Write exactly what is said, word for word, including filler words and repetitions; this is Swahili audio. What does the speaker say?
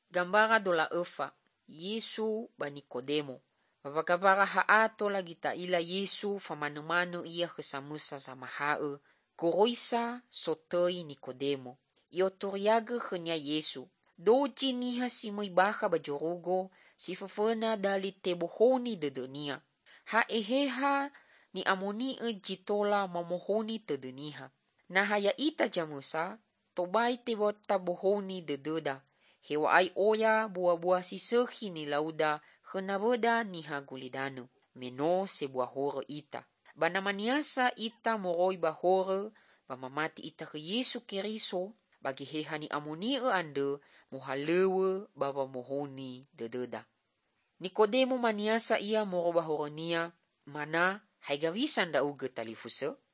Gambara dola efa Yesu ba Nikodemo. Babagabara haato lagi taila Yesu famanu-manu ia kesamusa sama hae. Koroisa sotoi Nikodemo. Iotoriaga henya Yesu. Doji niha simoi baha bajorugo si fafena dali tebohoni de dunia. Ha eheha ni amoni e jitola mamohoni te duniha. Na haya ita jamusa tobai tebota bohoni de deda. Hewa ai oya buah-buah sisehi ni lauda henaboda niha gulidanu. Meno sebuah hore ita. Bana maniasa ita moroi bahore bamamati ita ke Yesu Keriso bagi heha ni amoni e ande muhalewe baba mohoni de deda. Nikodemo maniasa ia moro bahorenia mana haigawisan da uge talifuse.